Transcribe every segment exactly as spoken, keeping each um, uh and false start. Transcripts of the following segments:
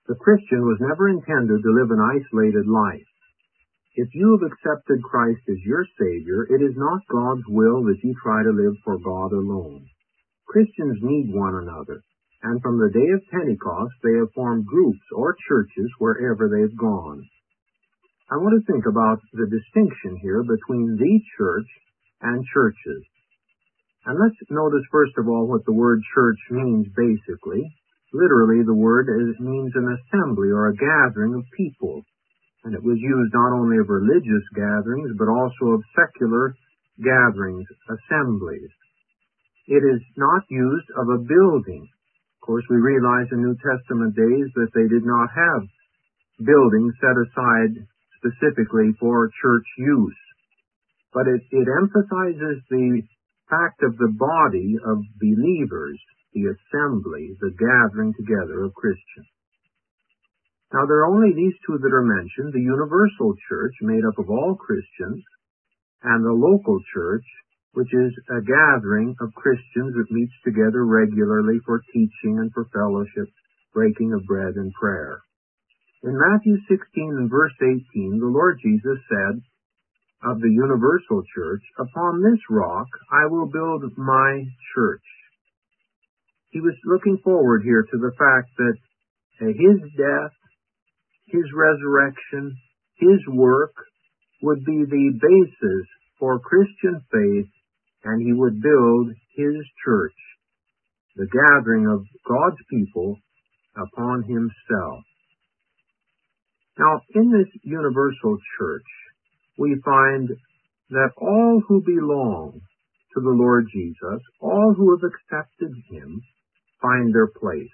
The Christian was never intended to live an isolated life. If you have accepted Christ as your Savior, it is not God's will that you try to live for God alone. Christians need one another, and from the day of Pentecost they have formed groups or churches wherever they've gone. I want to think about the distinction here between the church and churches. And let's notice first of all what the word church means basically. Literally, the word is, means an assembly or a gathering of people. And it was used not only of religious gatherings, but also of secular gatherings, assemblies. It is not used of a building. Of course, we realize in New Testament days that they did not have buildings set aside specifically for church use. But it, it emphasizes the fact of the body of believers, the assembly, the gathering together of Christians. Now, there are only these two that are mentioned, the universal church, made up of all Christians, and the local church, which is a gathering of Christians that meets together regularly for teaching and for fellowship, breaking of bread and prayer. In Matthew sixteen and verse eighteen, the Lord Jesus said of the universal church, "Upon this rock I will build my church." He was looking forward here to the fact that his death, his resurrection, his work would be the basis for Christian faith, and he would build his church, the gathering of God's people, upon himself. Now, in this universal church, we find that all who belong to the Lord Jesus, all who have accepted him, find their place.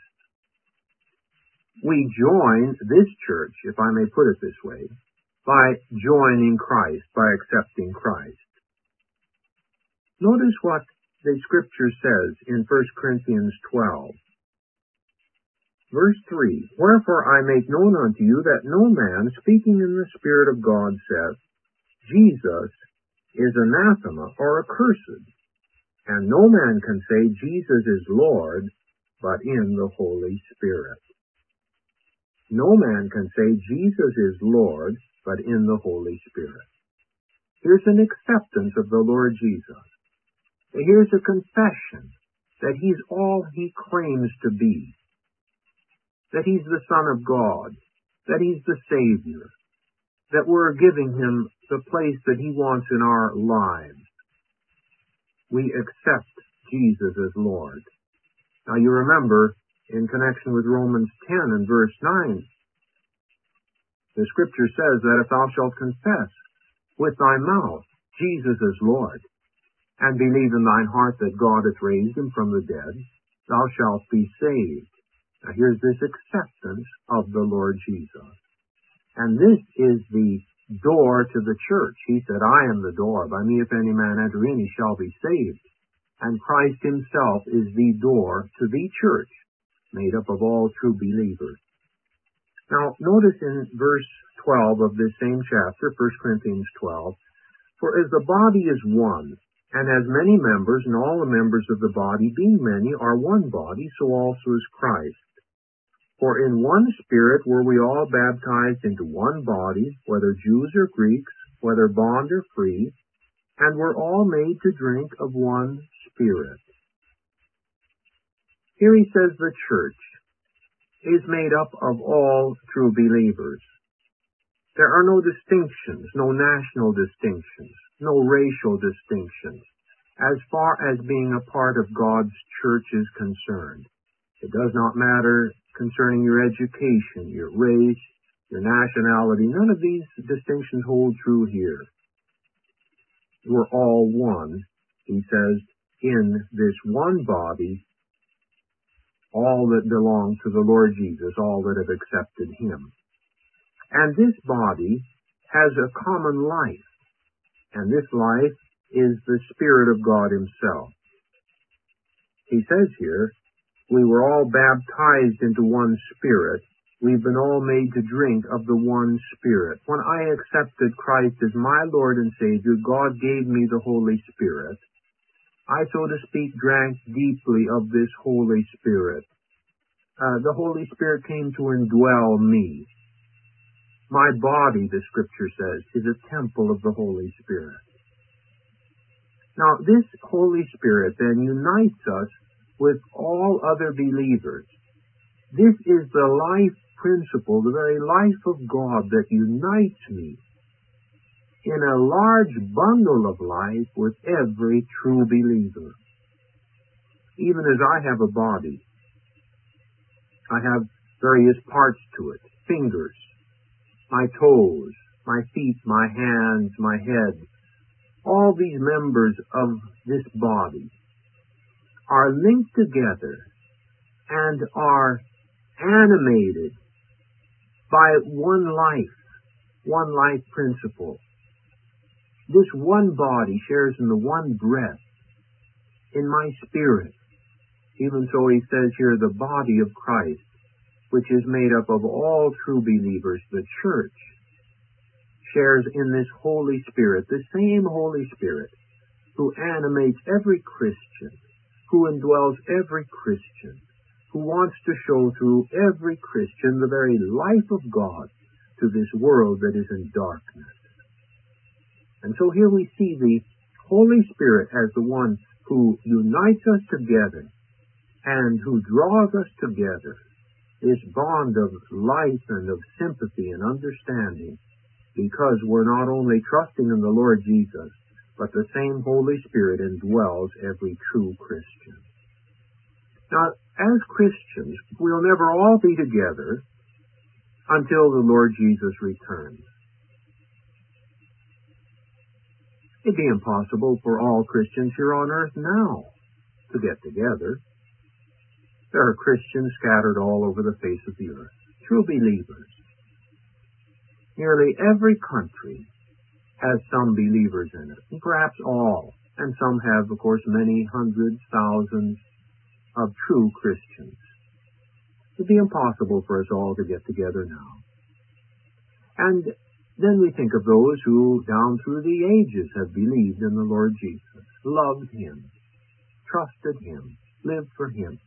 We join this church, if I may put it this way, by joining Christ, by accepting Christ. Notice what the Scripture says in First Corinthians twelve. Verse three, "Wherefore I make known unto you that no man, speaking in the Spirit of God, saith, Jesus is anathema or accursed, and no man can say Jesus is Lord, but in the Holy Spirit." No man can say Jesus is Lord, but in the Holy Spirit. Here's an acceptance of the Lord Jesus. Here's a confession that he's all he claims to be, that he's the Son of God, that he's the Savior, that we're giving him the place that he wants in our lives. We accept Jesus as Lord. Now you remember, in connection with Romans ten and verse nine, the Scripture says that if thou shalt confess with thy mouth Jesus is Lord, and believe in thine heart that God hath raised him from the dead, thou shalt be saved. Now here's this acceptance of the Lord Jesus. And this is the door to the church. He said, "I am the door. By me if any man enter in, he shall be saved." And Christ himself is the door to the church, made up of all true believers. Now, notice in verse twelve of this same chapter, First Corinthians twelve, "For as the body is one, and has many members, and all the members of the body, being many, are one body, so also is Christ. For in one Spirit were we all baptized into one body, whether Jews or Greeks, whether bond or free, and were all made to drink of one Spirit." Here he says the church is made up of all true believers. There are no distinctions, no national distinctions, no racial distinctions, as far as being a part of God's church is concerned. It does not matter concerning your education, your race, your nationality. None of these distinctions hold true here. We're all one, he says, in this one body, all that belong to the Lord Jesus, all that have accepted him. And this body has a common life, and this life is the Spirit of God himself. He says here, we were all baptized into one Spirit. We've been all made to drink of the one Spirit. When I accepted Christ as my Lord and Savior, God gave me the Holy Spirit. I, so to speak, drank deeply of this Holy Spirit. uh, the Holy Spirit came to indwell me. My body, the Scripture says, is a temple of the Holy Spirit. Now, this Holy Spirit then unites us with all other believers. This is the life principle, the very life of God that unites me in a large bundle of life with every true believer. Even as I have a body, I have various parts to it, fingers, my toes, my feet, my hands, my head. All these members of this body are linked together and are animated by one life, one life principle. This one body shares in the one breath in my spirit. Even so, he says here, the body of Christ, which is made up of all true believers, the church, shares in this Holy Spirit, the same Holy Spirit who animates every Christian, who indwells every Christian, who wants to show through every Christian the very life of God to this world that is in darkness. And so here we see the Holy Spirit as the one who unites us together and who draws us together, this bond of life and of sympathy and understanding, because we're not only trusting in the Lord Jesus, but the same Holy Spirit indwells every true Christian. Now, as Christians, we'll never all be together until the Lord Jesus returns. It'd be impossible for all Christians here on earth now to get together. There are Christians scattered all over the face of the earth, true believers. Nearly every country has some believers in it, and perhaps all, and some have, of course, many hundreds, thousands of true Christians. It'd be impossible for us all to get together now. And then we think of those who, down through the ages, have believed in the Lord Jesus, loved Him, trusted Him, lived for Him.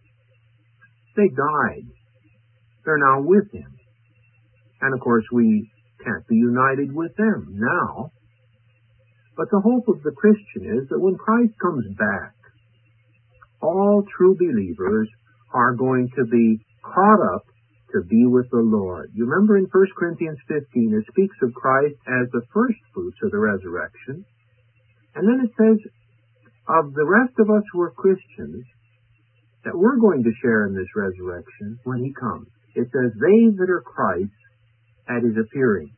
They died. They're now with Him. And of course, we can't be united with them now. But the hope of the Christian is that when Christ comes back, all true believers are going to be caught up to be with the Lord. You remember in First Corinthians fifteen, it speaks of Christ as the first fruits of the resurrection. And then it says of the rest of us who are Christians, that we're going to share in this resurrection when He comes. It says, they that are Christ at His appearing.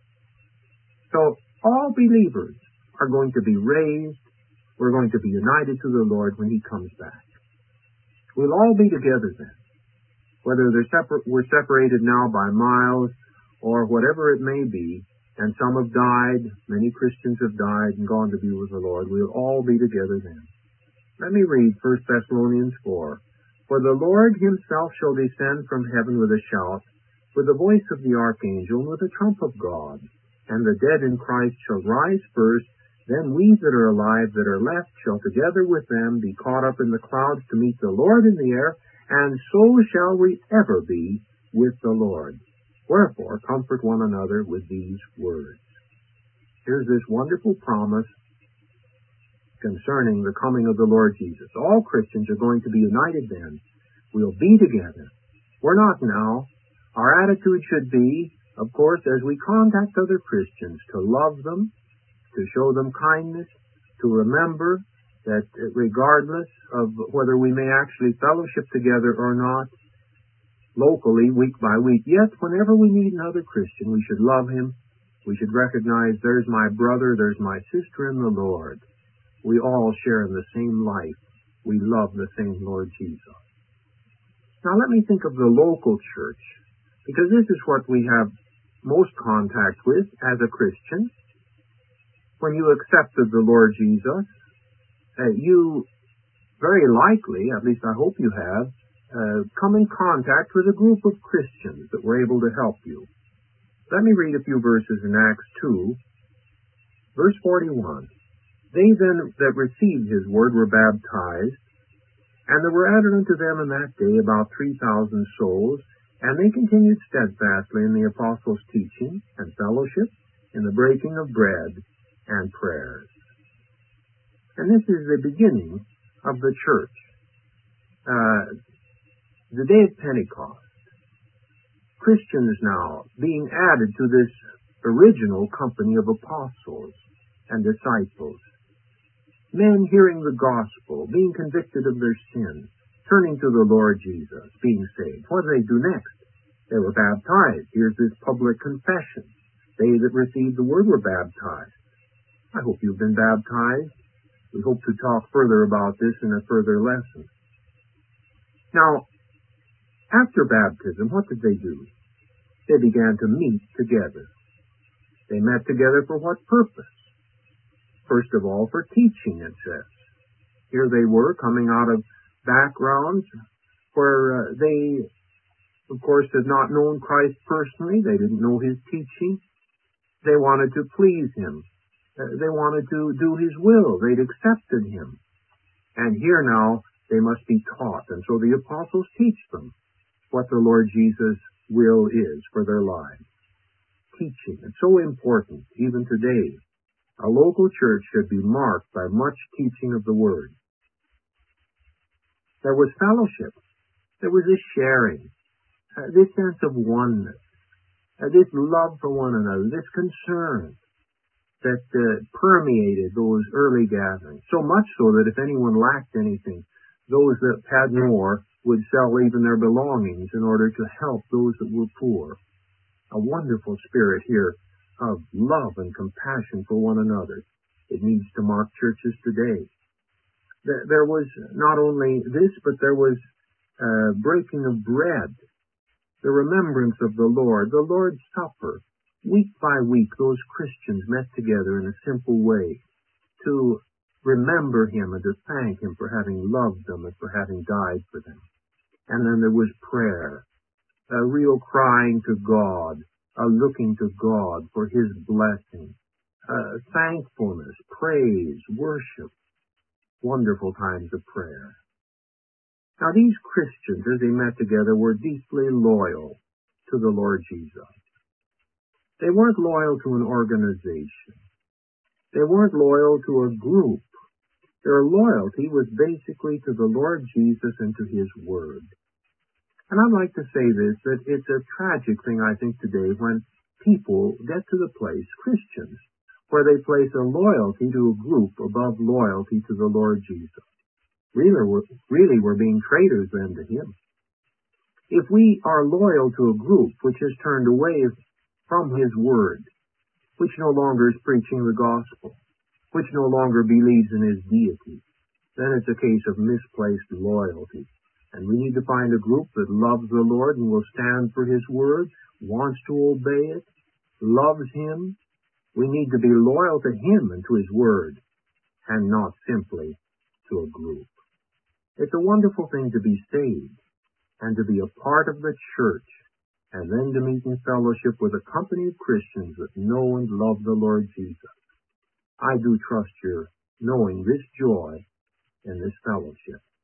So all believers are going to be raised. We're going to be united to the Lord when He comes back. We'll all be together then. Whether they're separ- we're separated now by miles or whatever it may be, and some have died, many Christians have died and gone to be with the Lord, we'll all be together then. Let me read First Thessalonians four. For the Lord Himself shall descend from heaven with a shout, with the voice of the archangel, and with the trump of God. And the dead in Christ shall rise first. Then we that are alive, that are left, shall together with them be caught up in the clouds to meet the Lord in the air, and so shall we ever be with the Lord. Wherefore, comfort one another with these words. Here's this wonderful promise concerning the coming of the Lord Jesus. All Christians are going to be united then. We'll be together. We're not now. Our attitude should be, of course, as we contact other Christians, to love them, to show them kindness, to remember that regardless of whether we may actually fellowship together or not, locally, week by week, yet whenever we meet another Christian, we should love him. We should recognize there's my brother, there's my sister in the Lord. We all share in the same life. We love the same Lord Jesus. Now let me think of the local church, because this is what we have most contact with as a Christian. When you accepted the Lord Jesus, uh, you very likely, at least I hope you have, uh, come in contact with a group of Christians that were able to help you. Let me read a few verses in Acts two, verse forty-one. They then that received His word were baptized, And there were added unto them in that day about three thousand souls, and they continued steadfastly in the apostles' teaching and fellowship, in the breaking of bread and prayers. And this is the beginning of the church. Uh, the day of Pentecost. Christians now being added to this original company of apostles and disciples. Men hearing the gospel, being convicted of their sins, turning to the Lord Jesus, being saved. What did they do next? They were baptized. Here's this public confession. They that received the word were baptized. I hope you've been baptized. We hope to talk further about this in a further lesson. Now, after baptism, what did they do? They began to meet together. They met together for what purpose? First of all, for teaching, it says. Here they were coming out of backgrounds where uh, they, of course, had not known Christ personally. They didn't know his teaching. They wanted to please him. Uh, they wanted to do his will. They'd accepted him. And here now, they must be taught. And so the apostles teach them what the Lord Jesus' will is for their lives. Teaching. It's so important, even today. A local church should be marked by much teaching of the Word. There was fellowship. There was this sharing, uh, this sense of oneness, uh, this love for one another, this concern that uh, permeated those early gatherings. So much so that if anyone lacked anything, those that had more would sell even their belongings in order to help those that were poor. A wonderful spirit here of love and compassion for one another. It needs to mark churches today. There was not only this, but there was uh, breaking of bread, the remembrance of the Lord, the Lord's Supper. Week by week, those Christians met together in a simple way to remember him and to thank him for having loved them and for having died for them. And then there was prayer, a real crying to God, a looking to God for his blessing, uh, thankfulness, praise, worship, wonderful times of prayer. Now these Christians, as they met together, were deeply loyal to the Lord Jesus. They weren't loyal to an organization. They weren't loyal to a group. Their loyalty was basically to the Lord Jesus and to his Word. And I'd like to say this, that it's a tragic thing, I think, today when people get to the place, Christians, where they place a loyalty to a group above loyalty to the Lord Jesus. Really, we're, really, we're being traitors then to him. If we are loyal to a group which has turned away from his Word, which no longer is preaching the gospel, which no longer believes in his deity, then it's a case of misplaced loyalty. And we need to find a group that loves the Lord and will stand for his word, wants to obey it, loves him. We need to be loyal to him and to his word, and not simply to a group. It's a wonderful thing to be saved and to be a part of the church, and then to meet in fellowship with a company of Christians that know and love the Lord Jesus. I do trust you're knowing this joy in this fellowship.